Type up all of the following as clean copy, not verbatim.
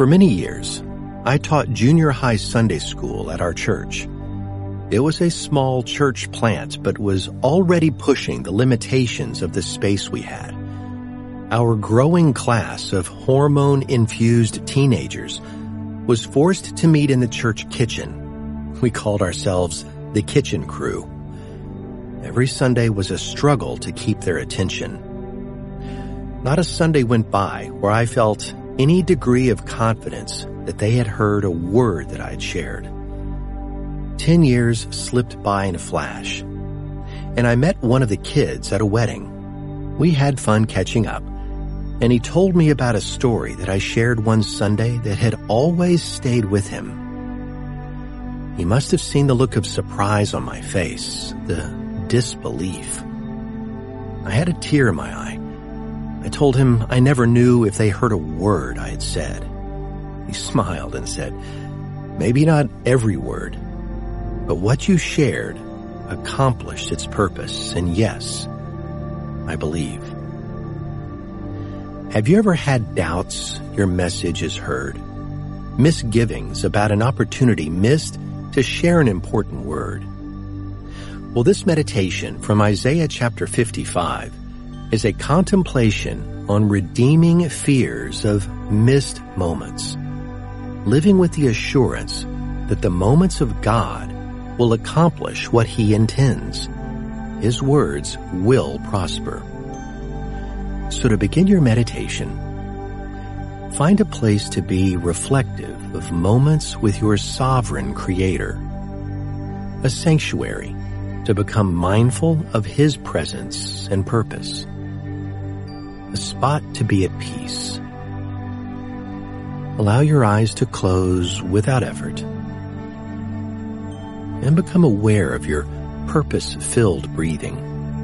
For many years, I taught junior high Sunday school at our church. It was a small church plant, but was already pushing the limitations of the space we had. Our growing class of hormone-infused teenagers was forced to meet in the church kitchen. We called ourselves the Kitchen Crew. Every Sunday was a struggle to keep their attention. Not a Sunday went by where I felt any degree of confidence that they had heard a word that I had shared. 10 years slipped by in a flash, and I met one of the kids at a wedding. We had fun catching up, and he told me about a story that I shared one Sunday that had always stayed with him. He must have seen the look of surprise on my face, the disbelief. I had a tear in my eye. I told him I never knew if they heard a word I had said. He smiled and said, "Maybe not every word, but what you shared accomplished its purpose, and yes, I believe." Have you ever had doubts your message is heard? Misgivings about an opportunity missed to share an important word? Well, this meditation from Isaiah chapter 55 is a contemplation on redeeming fears of missed moments, living with the assurance that the moments of God will accomplish what He intends. His words will prosper. So to begin your meditation, find a place to be reflective of moments with your sovereign Creator, a sanctuary to become mindful of His presence and purpose, a spot to be at peace. Allow your eyes to close without effort and become aware of your purpose-filled breathing.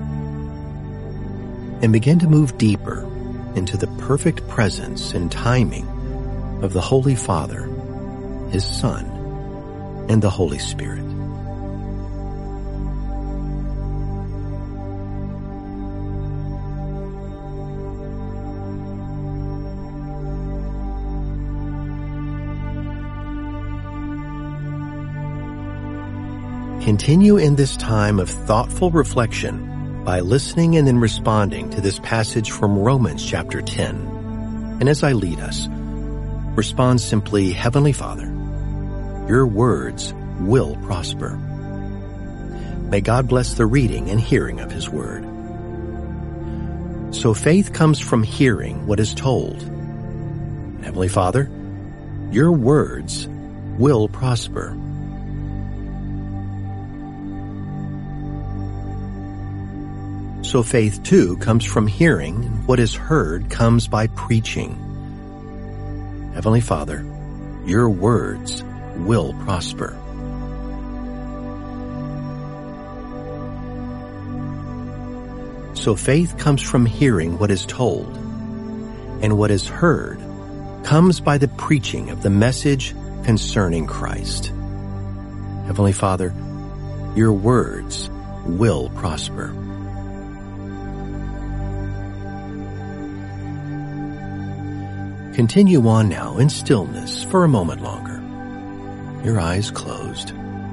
And begin to move deeper into the perfect presence and timing of the Holy Father, His Son, and the Holy Spirit. Continue in this time of thoughtful reflection by listening and then responding to this passage from Romans chapter 10. And as I lead us, respond simply, "Heavenly Father, your words will prosper." May God bless the reading and hearing of His word. So faith comes from hearing what is told. Heavenly Father, your words will prosper. So faith, too, comes from hearing, and what is heard comes by preaching. Heavenly Father, your words will prosper. So faith comes from hearing what is told, and what is heard comes by the preaching of the message concerning Christ. Heavenly Father, your words will prosper. Continue on now in stillness for a moment longer, your eyes closed,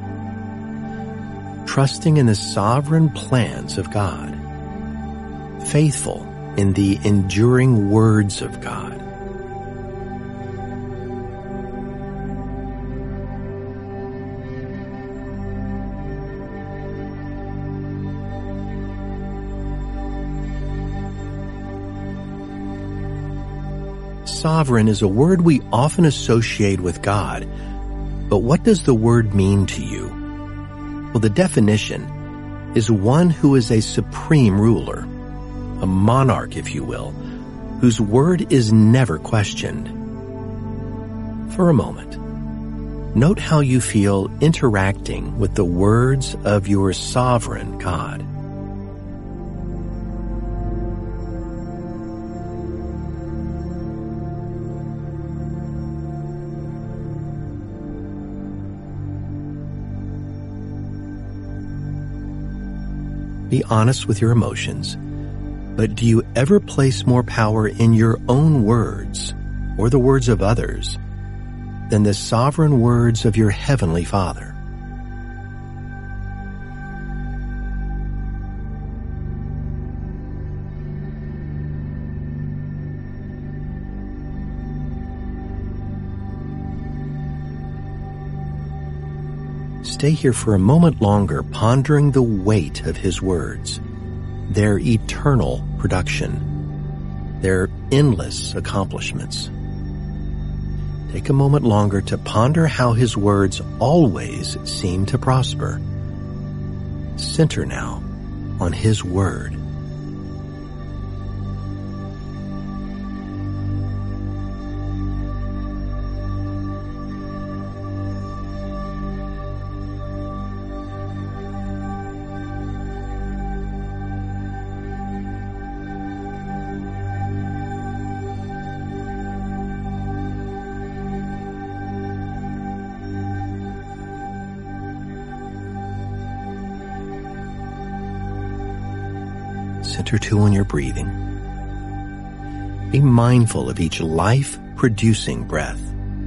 trusting in the sovereign plans of God, faithful in the enduring words of God. Sovereign is a word we often associate with God, but what does the word mean to you? Well, the definition is one who is a supreme ruler, a monarch, if you will, whose word is never questioned. For a moment, note how you feel interacting with the words of your sovereign God. Be honest with your emotions, but do you ever place more power in your own words or the words of others than the sovereign words of your heavenly Father. Stay here for a moment longer, pondering the weight of His words, their eternal production, their endless accomplishments. Take a moment longer to ponder how His words always seem to prosper. Center now on His word. Center too on your breathing. Be mindful of each life-producing breath.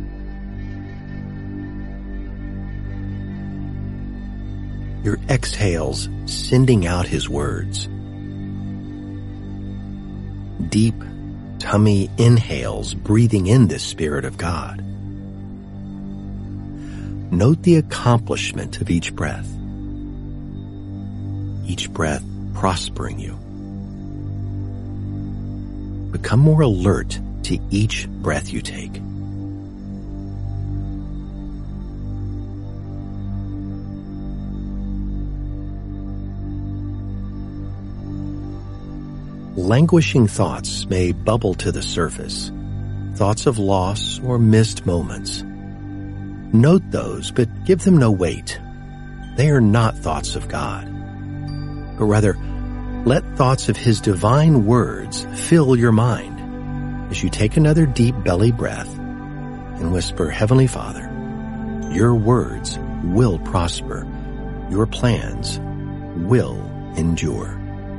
Your exhales sending out His words. Deep tummy inhales breathing in this Spirit of God. Note the accomplishment of each breath prospering you. Become more alert to each breath you take. Languishing thoughts may bubble to the surface, thoughts of loss or missed moments. Note those, but give them no weight. They are not thoughts of God, but rather, let thoughts of His divine words fill your mind as you take another deep belly breath and whisper, Heavenly Father, your words will prosper. Your plans will endure.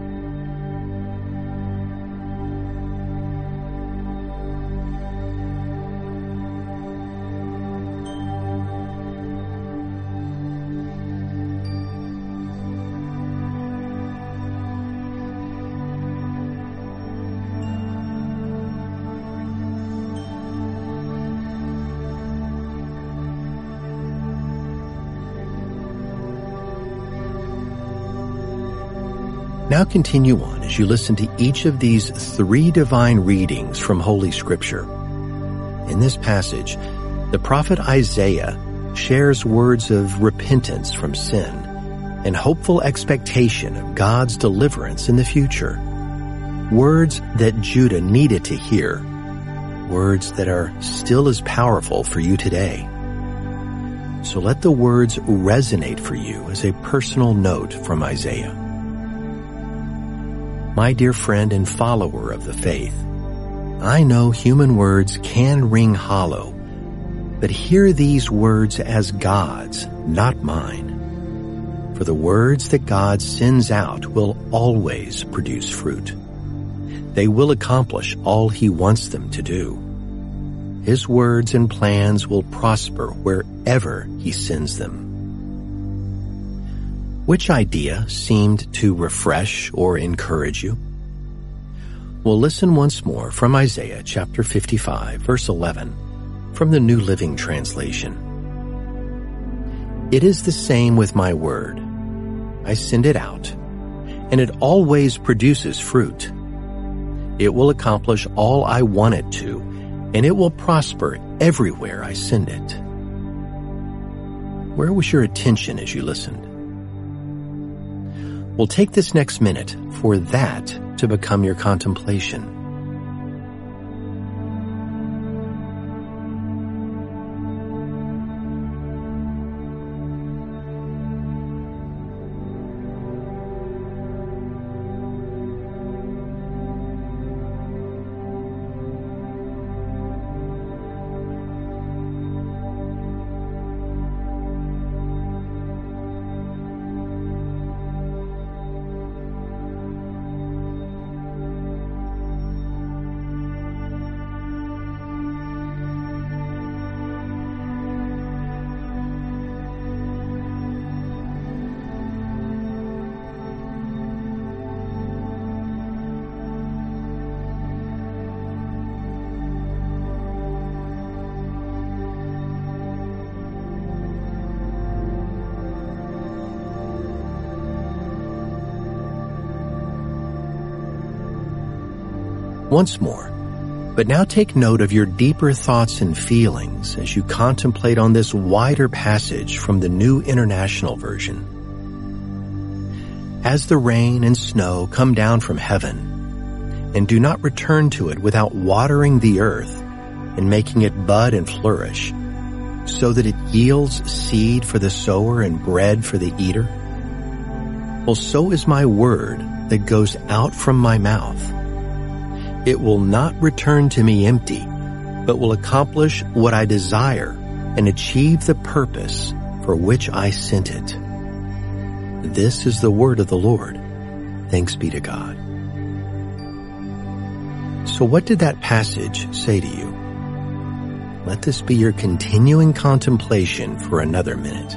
Now continue on as you listen to each of these 3 divine readings from Holy Scripture. In this passage, the prophet Isaiah shares words of repentance from sin and hopeful expectation of God's deliverance in the future. Words that Judah needed to hear. Words that are still as powerful for you today. So let the words resonate for you as a personal note from Isaiah. My dear friend and follower of the faith, I know human words can ring hollow, but hear these words as God's, not mine. For the words that God sends out will always produce fruit. They will accomplish all He wants them to do. His words and plans will prosper wherever He sends them. Which idea seemed to refresh or encourage you? Well, listen once more from Isaiah chapter 55, verse 11, from the New Living Translation. It is the same with my word. I send it out, and it always produces fruit. It will accomplish all I want it to, and it will prosper everywhere I send it. Where was your attention as you listened? We'll take this next minute for that to become your contemplation. once more, but now take note of your deeper thoughts and feelings as you contemplate on this wider passage from the New International Version. As the rain and snow come down from heaven, and do not return to it without watering the earth and making it bud and flourish, so that it yields seed for the sower and bread for the eater, well, so is my word that goes out from my mouth. It will not return to me empty, but will accomplish what I desire and achieve the purpose for which I sent it. This is the word of the Lord. Thanks be to God. So what did that passage say to you? Let this be your continuing contemplation for another minute.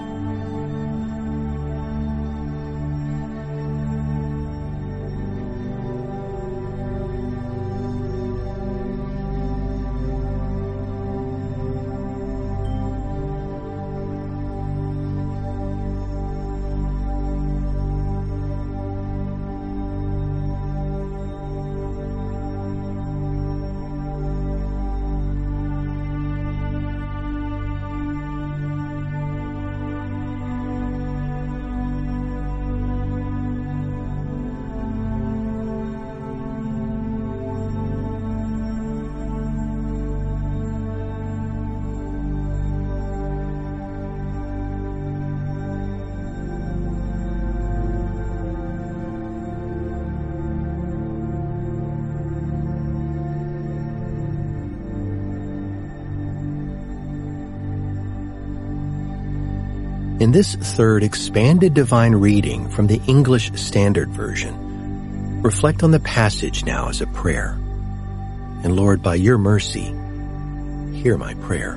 In this third expanded divine reading from the English Standard Version, reflect on the passage now as a prayer. And Lord, by your mercy, hear my prayer.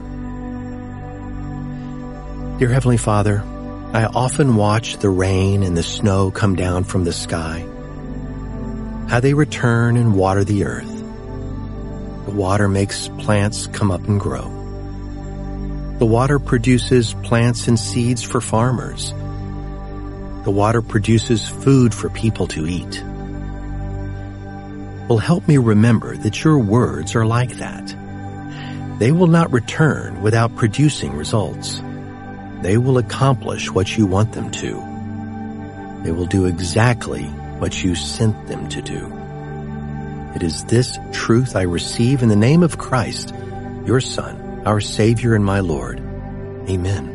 Dear Heavenly Father, I often watch the rain and the snow come down from the sky, how they return and water the earth. The water makes plants come up and grow. The water produces plants and seeds for farmers. The water produces food for people to eat. Well, help me remember that your words are like that. They will not return without producing results. They will accomplish what you want them to. They will do exactly what you sent them to do. It is this truth I receive in the name of Christ, your Son, our Savior and my Lord. Amen.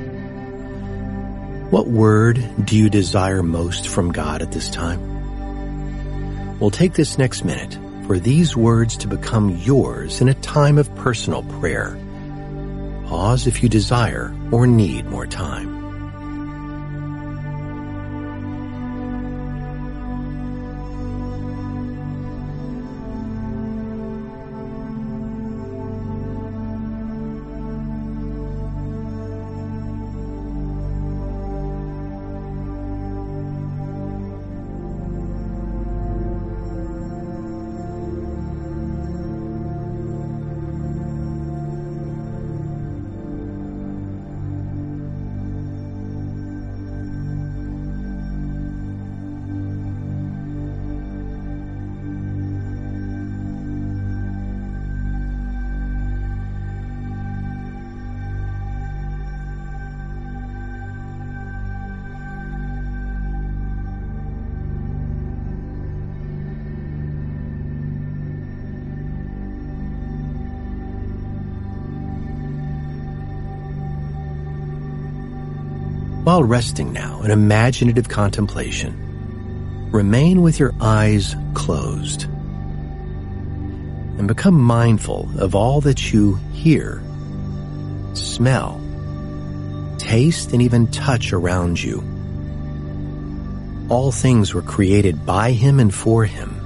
What word do you desire most from God at this time? We'll take this next minute for these words to become yours in a time of personal prayer. Pause if you desire or need more time. While resting now in imaginative contemplation, remain with your eyes closed and become mindful of all that you hear, smell, taste, and even touch around you. All things were created by Him and for Him.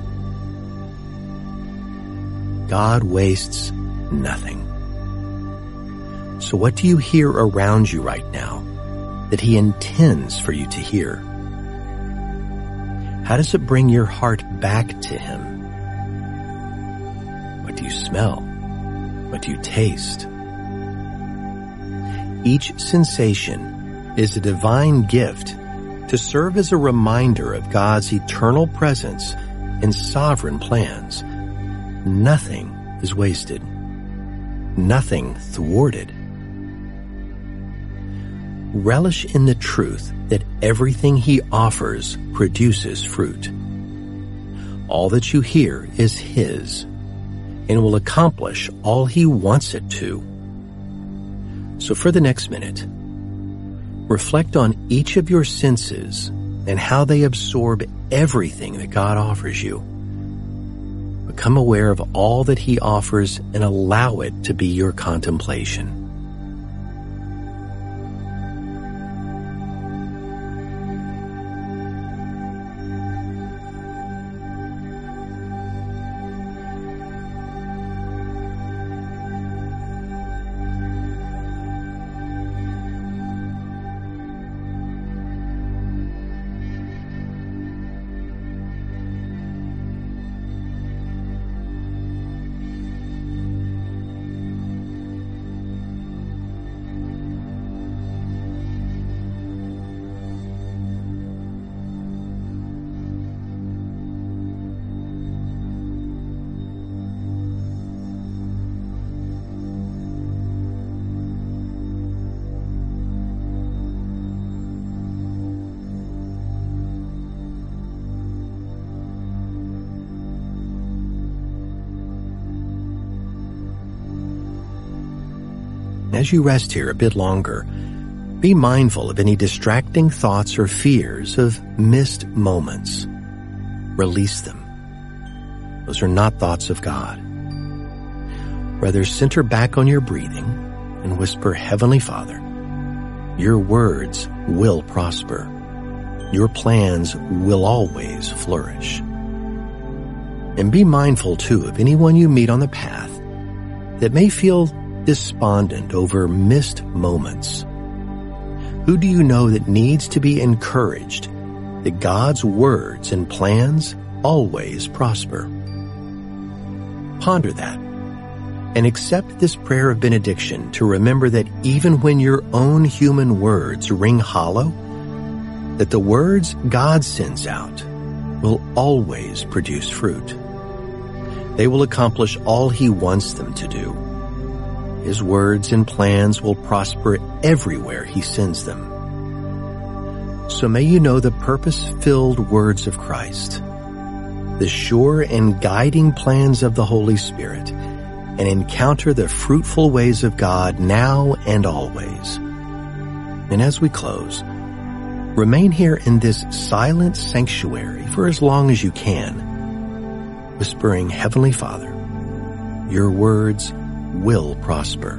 God wastes nothing. So what do you hear around you right now that He intends for you to hear? How does it bring your heart back to Him? What do you smell? What do you taste? Each sensation is a divine gift to serve as a reminder of God's eternal presence and sovereign plans, nothing is wasted, nothing thwarted. Relish in the truth that everything He offers produces fruit. All that you hear is His, and will accomplish all He wants it to. So for the next minute, reflect on each of your senses and how they absorb everything that God offers you. Become aware of all that He offers and allow it to be your contemplation. As you rest here a bit longer, be mindful of any distracting thoughts or fears of missed moments. Release them. Those are not thoughts of God. Rather, center back on your breathing and whisper, Heavenly Father, your words will prosper. Your plans will always flourish. And be mindful, too, of anyone you meet on the path that may feel despondent over missed moments. Who do you know that needs to be encouraged that God's words and plans always prosper? Ponder that and accept this prayer of benediction to remember that even when your own human words ring hollow, that the words God sends out will always produce fruit. They will accomplish all He wants them to do. His words and plans will prosper everywhere He sends them. So may you know the purpose-filled words of Christ, the sure and guiding plans of the Holy Spirit, and encounter the fruitful ways of God now and always. And as we close, remain here in this silent sanctuary for as long as you can, whispering, Heavenly Father, your words will prosper.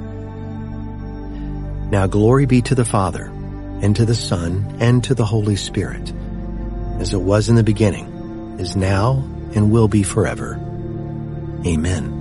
Now glory be to the Father, and to the Son, and to the Holy Spirit, as it was in the beginning, is now, and will be forever. Amen.